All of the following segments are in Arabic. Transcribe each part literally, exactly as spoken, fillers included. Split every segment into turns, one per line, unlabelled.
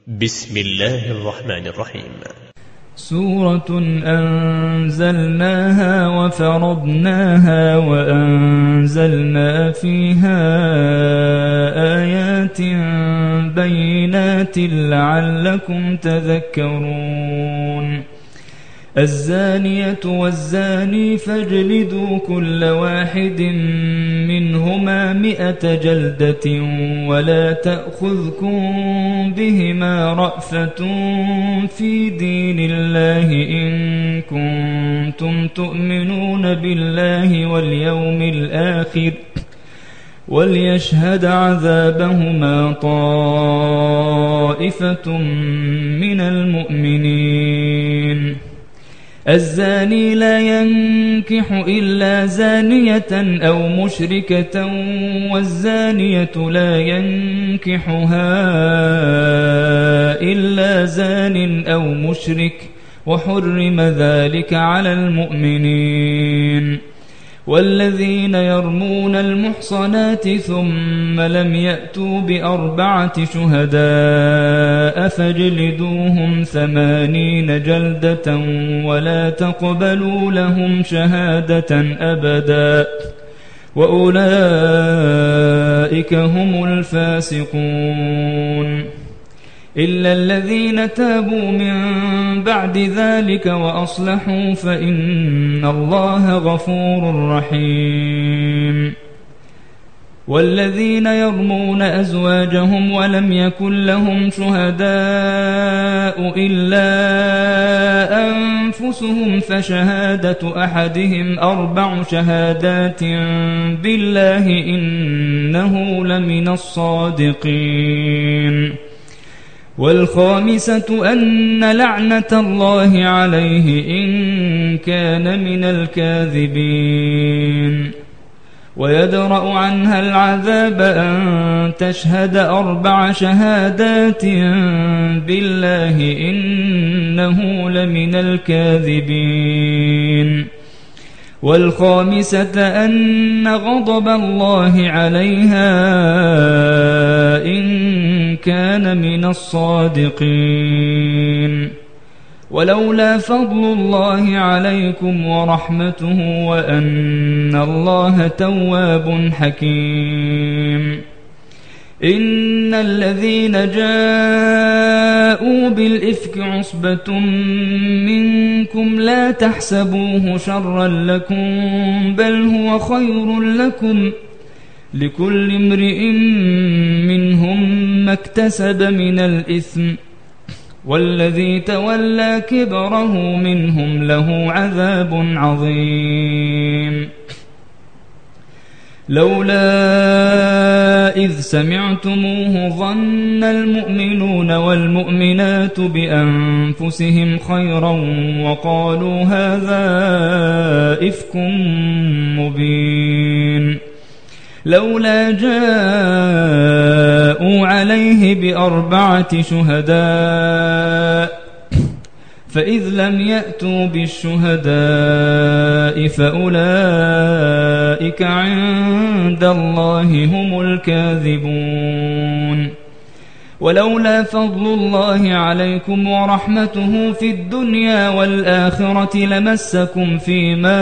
بسم الله الرحمن الرحيم.
سورة أنزلناها وفرضناها وأنزلنا فيها آيات بينات لعلكم تذكرون. الزانية والزاني فاجلدوا كل واحد منهما مئة جلدة ولا تأخذكم بهما رأفة في دين الله إن كنتم تؤمنون بالله واليوم الآخر وليشهد عذابهما طائفة من المؤمنين. الزاني لا ينكح إلا زانية أو مشركة والزانية لا ينكحها إلا زان أو مشرك وحرم ذلك على المؤمنين. والذين يرمون المحصنات ثم لم يأتوا بأربعة شهداء فاجلدوهم ثمانين جلدة ولا تقبلوا لهم شهادة أبدا وأولئك هم الفاسقون. إلا الذين تابوا من بعد ذلك وأصلحوا فإن الله غفور رحيم. والذين يرمون أزواجهم ولم يكن لهم شهداء إلا أنفسهم فشهادة أحدهم أربع شهادات بالله إنه لمن الصادقين. والخامسة أن لعنة الله عليه إن كان من الكاذبين. ويدرأ عنها العذاب أن تشهد أربع شهادات بالله إنه لمن الكاذبين. والخامسة أن غضب الله عليها إن كان من الصادقين. ولولا فضل الله عليكم ورحمته وأن الله تواب حكيم. إن الذين جاءوا بالإفك عصبة منكم لا تحسبوه شرا لكم بل هو خير لكم لكل امرئ منهم ما اكتسب من الإثم والذي تولى كبره منهم له عذاب عظيم. لولا إذ سمعتموه ظن المؤمنون والمؤمنات بأنفسهم خيرا وقالوا هذا إفك مبين. لولا جاءوا عليه بأربعة شهداء فإذ لم يأتوا بالشهداء فأولئك عند الله هم الكاذبون. ولولا فضل الله عليكم ورحمته في الدنيا والآخرة لمسكم فيما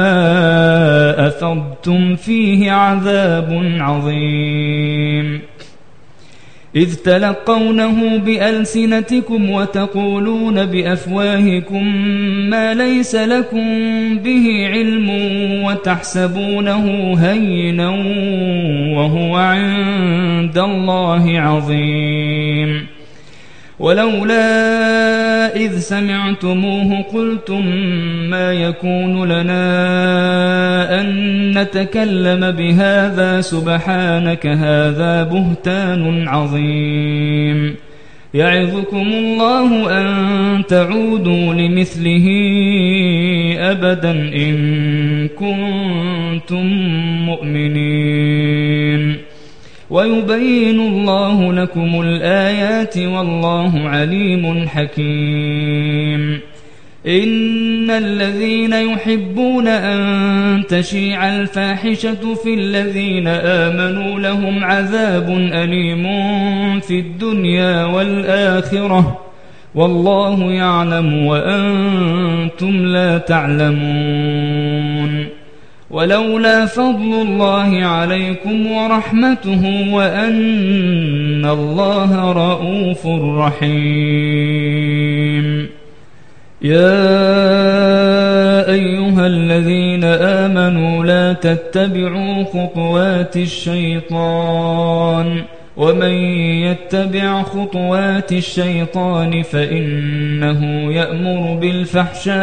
أفضتم فيه عذاب عظيم. إذ تلقونه بألسنتكم وتقولون بأفواهكم ما ليس لكم به علم وتحسبونه هينا وهو عند الله عظيم. ولولا إذ سمعتموه قلتم ما يكون لنا أن نتكلم بهذا سبحانك هذا بهتان عظيم. يعظكم الله أن تعودوا لمثله أبدا إن كنتم مؤمنين. ويبين الله لكم الآيات والله عليم حكيم. إن الذين يحبون أن تشيع الفاحشة في الذين آمنوا لهم عذاب أليم في الدنيا والآخرة والله يعلم وأنتم لا تعلمون. ولولا فضل الله عليكم ورحمته وأن الله رؤوف رحيم. يا أيها الذين آمنوا لا تتبعوا خطوات الشيطان ومن يتبع خطوات الشيطان فإنه يأمر بالفحشاء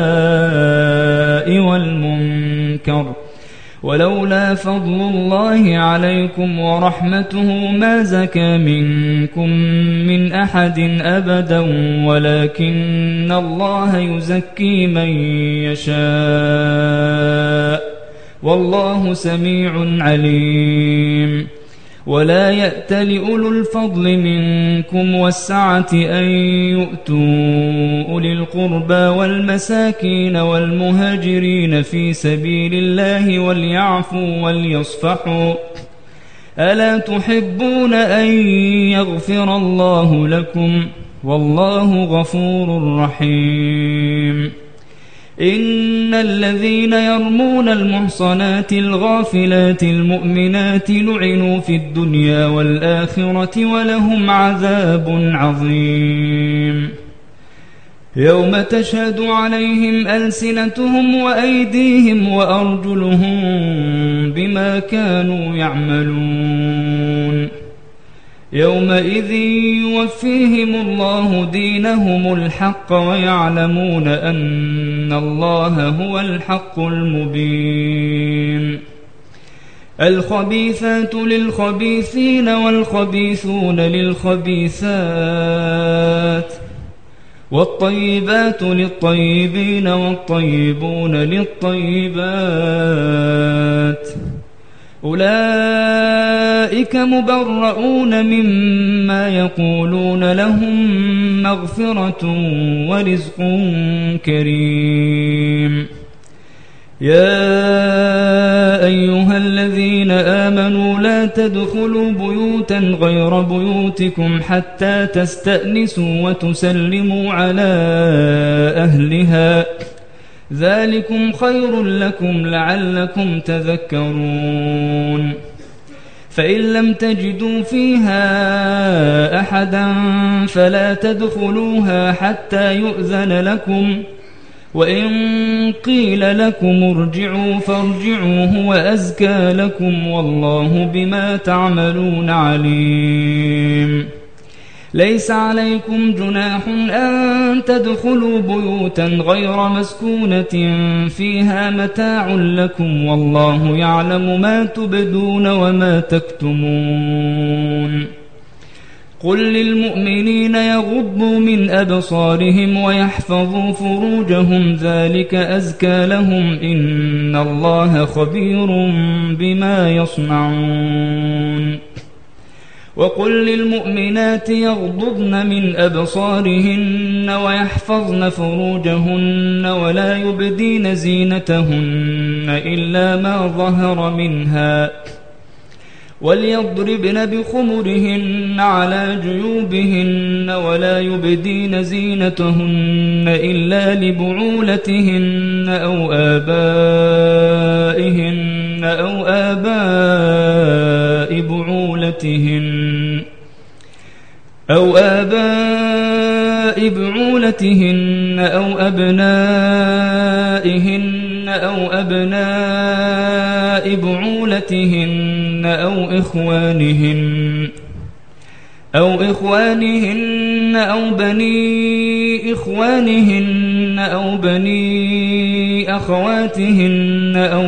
والمنكر ولولا فضل الله عليكم ورحمته ما زكى منكم من أحد أبدا ولكن الله يزكي من يشاء والله سميع عليم. ولا يأتل أولو الفضل منكم والسعة أن يؤتوا أولي القربى والمساكين والمهاجرين في سبيل الله وليعفوا وليصفحوا ألا تحبون أن يغفر الله لكم والله غفور رحيم. إن الذين يرمون المحصنات الغافلات المؤمنات لعنوا في الدنيا والآخرة ولهم عذاب عظيم. يوم تشهد عليهم ألسنتهم وأيديهم وأرجلهم بما كانوا يعملون يومئذ يوفيهم الله دينهم الحق ويعلمون أن الله هو الحق المبين. الخبيثات للخبيثين والخبيثون للخبيثات والطيبات للطيبين والطيبون للطيبات أولئك مبرؤون مما يقولون لهم مغفرة ورزق كريم. يا أيها الذين آمنوا لا تدخلوا بيوتا غير بيوتكم حتى تستأنسوا وتسلموا على أهلها ذلكم خير لكم لعلكم تذكرون. فإن لم تجدوا فيها أحدا فلا تدخلوها حتى يؤذن لكم وإن قيل لكم ارجعوا فارجعوا هو أزكى لكم والله بما تعملون عليم. ليس عليكم جناح أن تدخلوا بيوتا غير مسكونة فيها متاع لكم والله يعلم ما تبدون وما تكتمون. قل للمؤمنين يغضوا من أبصارهم ويحفظوا فروجهم ذلك أزكى لهم إن الله خبير بما يصنعون. وقل للمؤمنات يغضضن من أبصارهن ويحفظن فروجهن ولا يبدين زينتهن إلا ما ظهر منها وليضربن بخمرهن على جيوبهن ولا يبدين زينتهن إلا لبعولتهن أو آبائهن أو آباء بعولتهن أو آباء بعولتهن أو أبنائهن أو أبناء بعولتهن أو إخوانهن أو إخوانهن أو بني إخوانهن أو بني أخواتهن أو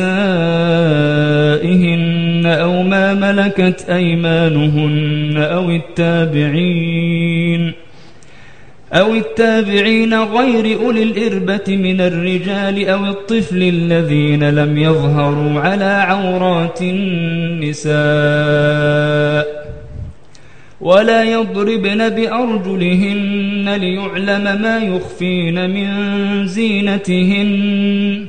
نسائهن أو ما ملكت أيمانهن أو التابعين أو التابعين غير أولي الإربة من الرجال أو الطفل الذين لم يظهروا على عورات النساء ولا يضربن بأرجلهن ليعلم ما يخفين من زينتهن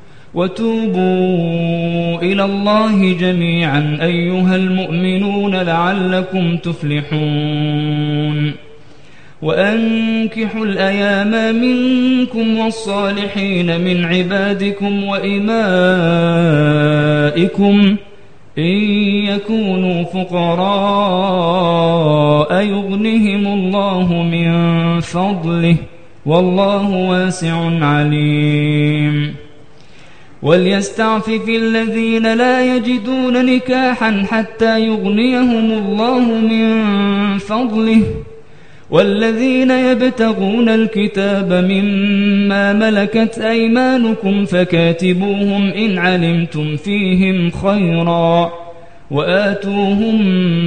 وتوبوا إلى الله جميعا أيها المؤمنون لعلكم تفلحون وأنكحوا الأيام منكم والصالحين من عبادكم وإمائكم إن يكونوا فقراء يغنهم الله من فضله والله واسع عليم وليستعفف الذين لا يجدون نكاحا حتى يغنيهم الله من فضله والذين يبتغون الكتاب مما ملكت أيمانكم فكاتبوهم إن علمتم فيهم خيرا وآتوهم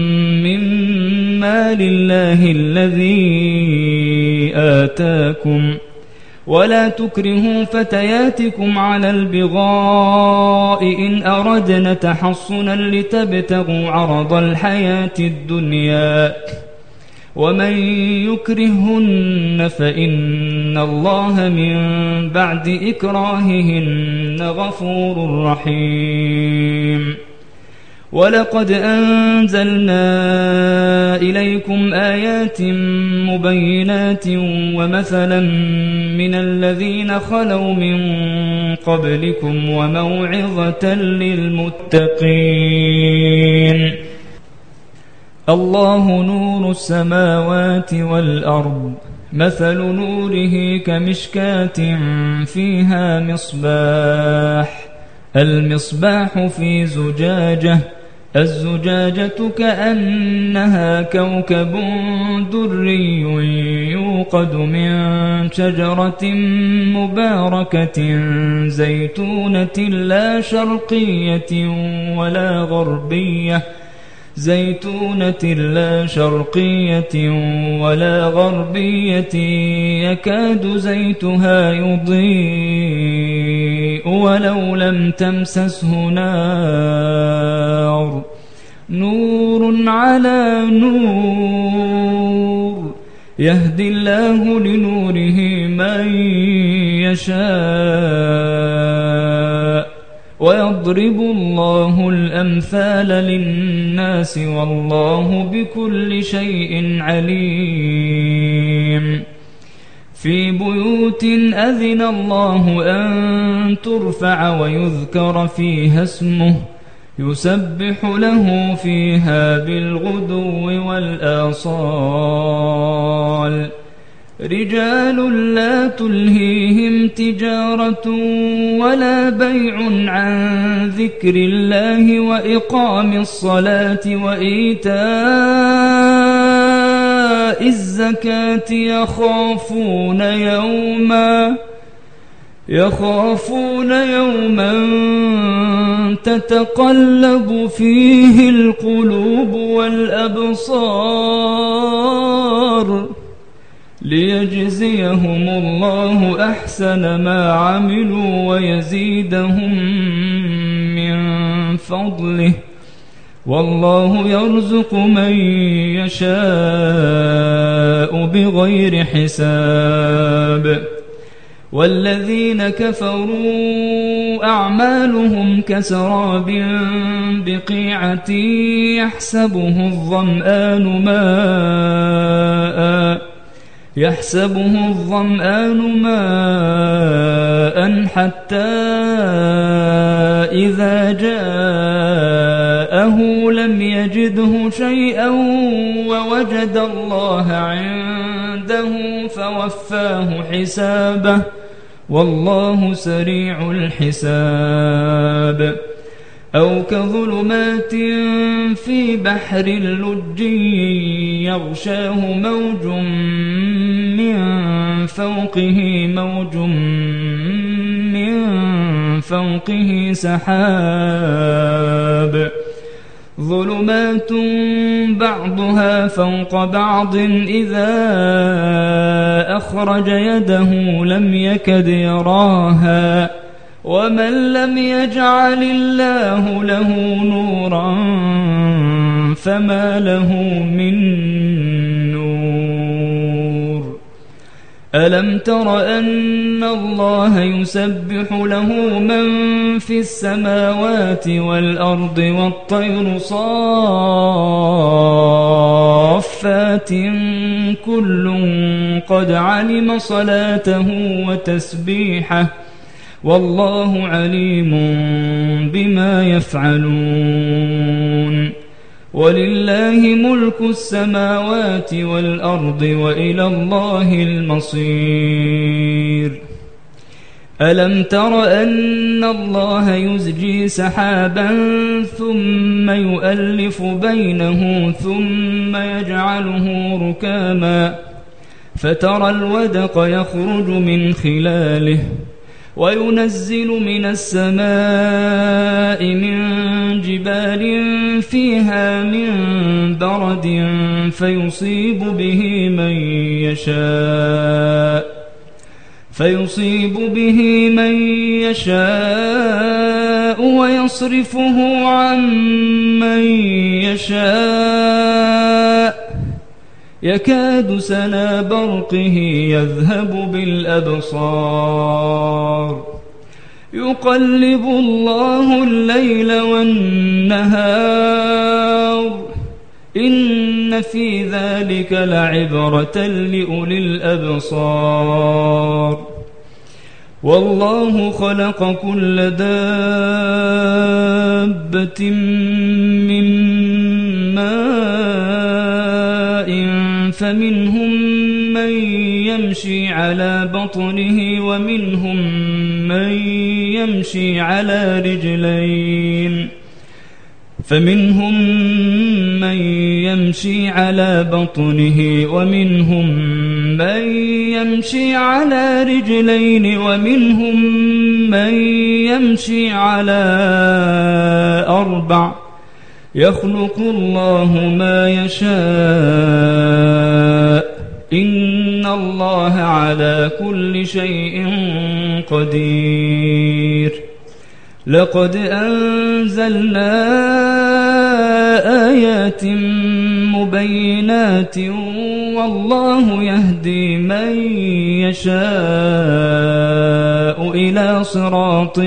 مما لله الذي آتاكم ولا تكرهوا فتياتكم على البغاء إن أردنا تحصنا لتبتغوا عرض الحياة الدنيا ومن يكرهن فإن الله من بعد إكراههن غفور رحيم ولقد أنزلنا إليكم آيات مبينات ومثلا من الذين خلوا من قبلكم وموعظة للمتقين الله نور السماوات والأرض مثل نوره كمشكاة فيها مصباح المصباح في زجاجة الزجاجة كأنها كوكب دري يوقد من شجرة مباركة زيتونة لا شرقية ولا غربية زيتونة لا شرقية ولا غربية يكاد زيتها يضيء ولو لم تمسسه نار نور على نور يهدي الله لنوره من يشاء ويضرب الله الأمثال للناس والله بكل شيء عليم في بيوت أذن الله أن ترفع ويذكر فيها اسمه يسبح له فيها بالغدو والآصال رجال لا تلهيهم تجارة ولا بيع عن ذكر الله وإقام الصلاة وإيتاء الزكاة يخافون يوما يخافون يوما تتقلب فيه القلوب والأبصار ليجزيهم الله أحسن ما عملوا ويزيدهم من فضله والله يرزق من يشاء بغير حساب والذين كفروا أعمالهم كسراب بقيعة يحسبه الظمآن ماءً يحسبه الظمآن ماء حتى إذا جاءه لم يجده شيئا ووجد الله عنده فوفاه حسابه والله سريع الحساب أو كظلمات في بحر اللج يغشاه موج من فوقه موج من فوقه سحاب ظلمات بعضها فوق بعض إذا أخرج يده لم يكد يراها ومن لم يجعل الله له نورا فما له من نور. ألم تر أن الله يسبح له من في السماوات والأرض والطير صافات كل قد علم صلاته وتسبيحه والله عليم بما يفعلون. ولله ملك السماوات والأرض وإلى الله المصير. ألم تر أن الله يزجي سحابا ثم يؤلف بينه ثم يجعله ركاما فترى الودق يخرج من خلاله وينزل من السماء من جبال فيها من برد فيصيب به من يشاء فيصيب به من يشاء ويصرفه عن من يشاء يكاد سنا برقه يذهب بالأبصار يقلب الله الليل والنهار إن في ذلك لعبرة لأولي الأبصار. والله خلق كل دابة من ماء فمنهم من يمشي على بطنه ومنهم من يمشي على رجلين فمنهم من يمشي على بطنه ومنهم من يمشي على رجلين ومنهم من يمشي على أربع يخلق الله ما يشاء إن الله على كل شيء قدير. لقد أنزلنا آيات مبينات والله يهدي من يشاء إلى صراط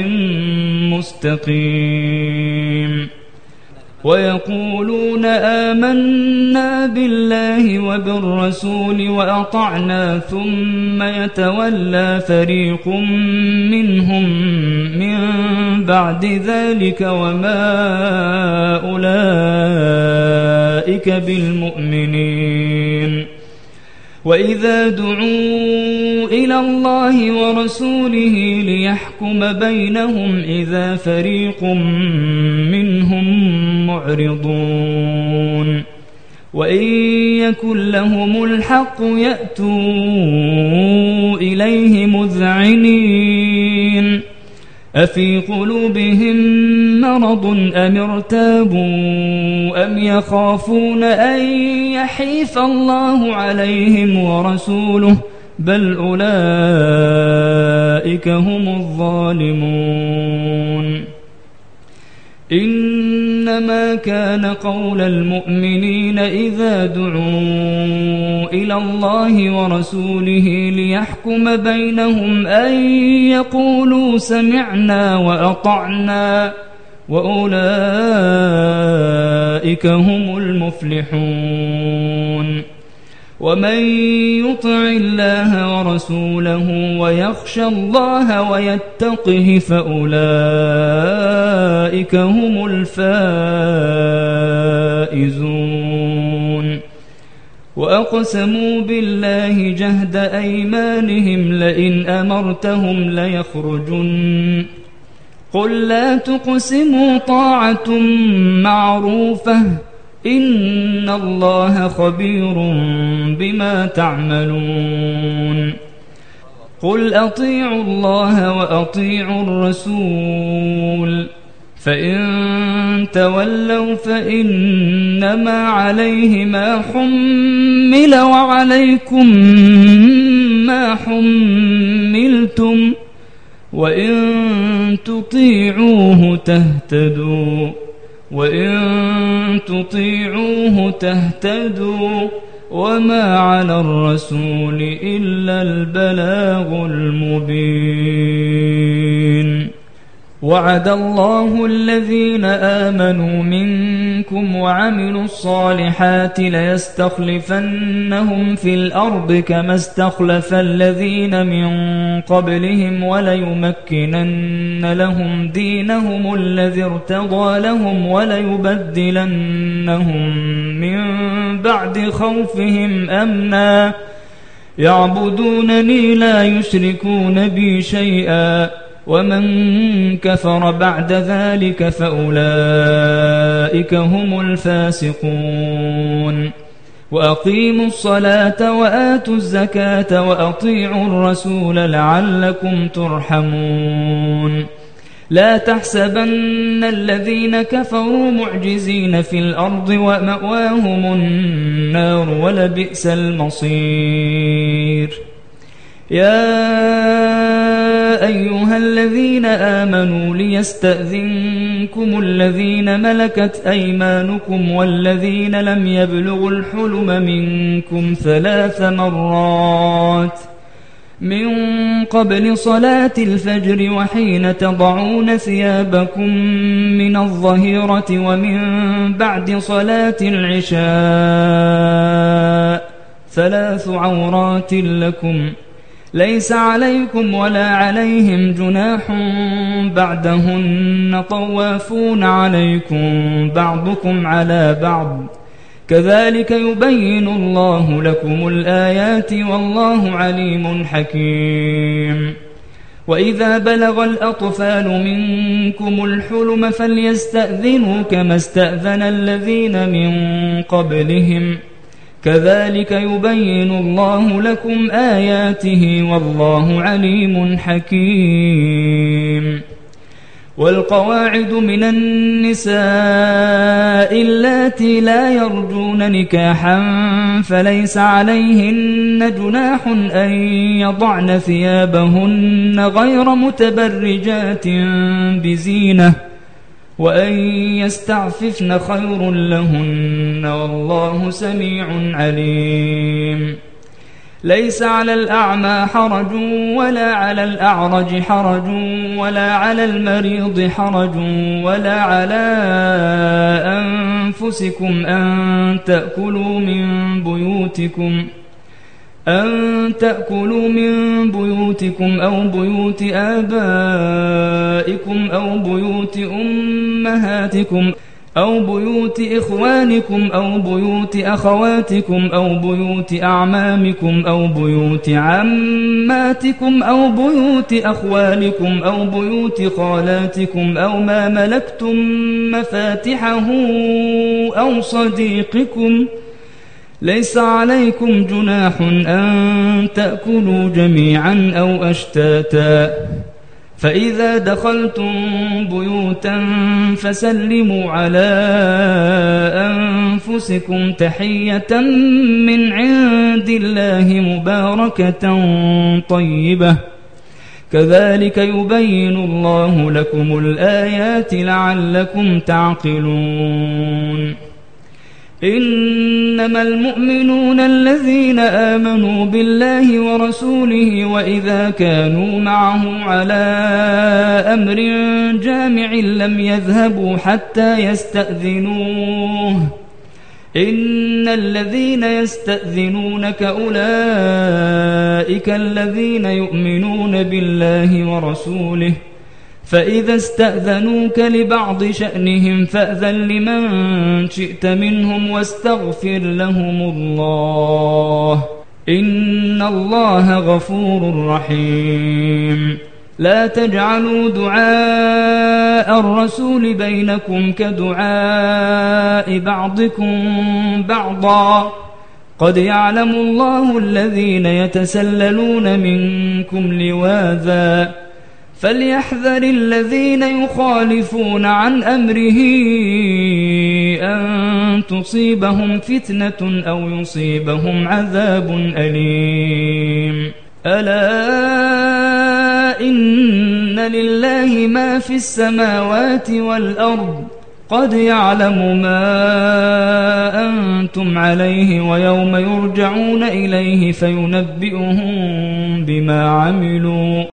مستقيم. ويقولون آمنا بالله وبالرسول وأطعنا ثم يتولى فريق منهم من بعد ذلك وما أولئك بالمؤمنين. وإذا دعوا إلى الله ورسوله ليحكم بينهم إذا فريق منهم معرضون. وإن يكن لهم الحق يأتوا إليه مذعنين. أفي قلوبهم مرض أم ارتابوا أم يخافون أن يحيف الله عليهم ورسوله بل أولئك هم الظالمون. إنما كان قول المؤمنين إذا دعوا إلى الله ورسوله ليحكم بينهم أن يقولوا سمعنا وأطعنا وأولئك هم المفلحون. ومن يطع الله ورسوله ويخشى الله ويتقه فأولئك هم الفائزون. وأقسموا بالله جهد أيمانهم لئن أمرتهم ليخرجن قل لا تقسموا طاعة معروفة إن الله خبير بما تعملون. قل أطيعوا الله وأطيعوا الرسول فإن تولوا فإنما عليه ما حمل وعليكم ما حملتم وإن تطيعوه تهتدوا وإن تطيعوه تهتدوا وما على الرسول إلا البلاغ المبين. وعد الله الذين آمنوا منكم وعملوا الصالحات ليستخلفنهم في الأرض كما استخلف الذين من قبلهم وليمكنن لهم دينهم الذي ارتضى لهم وليبدلنهم من بعد خوفهم أمنا يعبدونني لا يشركون بي شيئا ومن كفر بعد ذلك فأولئك هم الفاسقون. وأقيموا الصلاة وآتوا الزكاة وأطيعوا الرسول لعلكم ترحمون. لا تحسبن الذين كفروا معجزين في الأرض ومأواهم النار ولبئس المصير. يا أيها الذين آمنوا ليستأذنكم الذين ملكت أيمانكم والذين لم يبلغوا الحلم منكم ثلاث مرات من قبل صلاة الفجر وحين تضعون ثيابكم من الظهيرة ومن بعد صلاة العشاء ثلاث عورات لكم ليس عليكم ولا عليهم جناح بعدهن طوافون عليكم بعضكم على بعض كذلك يبين الله لكم الآيات والله عليم حكيم. وإذا بلغ الأطفال منكم الحلم فليستأذنوا كما استأذن الذين من قبلهم كذلك يبين الله لكم آياته والله عليم حكيم. والقواعد من النساء اللاتي لا يرجون نكاحا فليس عليهن جناح أن يضعن ثيابهن غير متبرجات بزينة وأن يستعففن خير لهن والله سميع عليم. ليس على الأعمى حرج ولا على الأعرج حرج ولا على المريض حرج ولا على أنفسكم أن تأكلوا من بيوتكم أن تأكلوا من بيوتكم أو بيوت آبائكم أو بيوت أمهاتكم أو بيوت إخوانكم أو بيوت أخواتكم أو بيوت أعمامكم أو بيوت عماتكم أو بيوت أخوالكم أو بيوت خالاتكم أو ما ملكتم مفاتحه أو صديقكم ليس عليكم جناح أن تأكلوا جميعا أو أشتاتا فإذا دخلتم بيوتا فسلموا على أنفسكم تحية من عند الله مباركة طيبة كذلك يبين الله لكم الآيات لعلكم تعقلون. إنما المؤمنون الذين آمنوا بالله ورسوله وإذا كانوا معه على أمر جامع لم يذهبوا حتى يستأذنوه إن الذين يستأذنونك أولئك الذين يؤمنون بالله ورسوله فإذا استأذنوك لبعض شأنهم فأذن لمن شئت منهم واستغفر لهم الله إن الله غفور رحيم. لا تجعلوا دعاء الرسول بينكم كدعاء بعضكم بعضا قد يعلم الله الذين يتسللون منكم لواذا فليحذر الذين يخالفون عن أمره أن تصيبهم فتنة أو يصيبهم عذاب أليم. ألا إن لله ما في السماوات والأرض قد يعلم ما أنتم عليه ويوم يرجعون إليه فينبئهم بما عملوا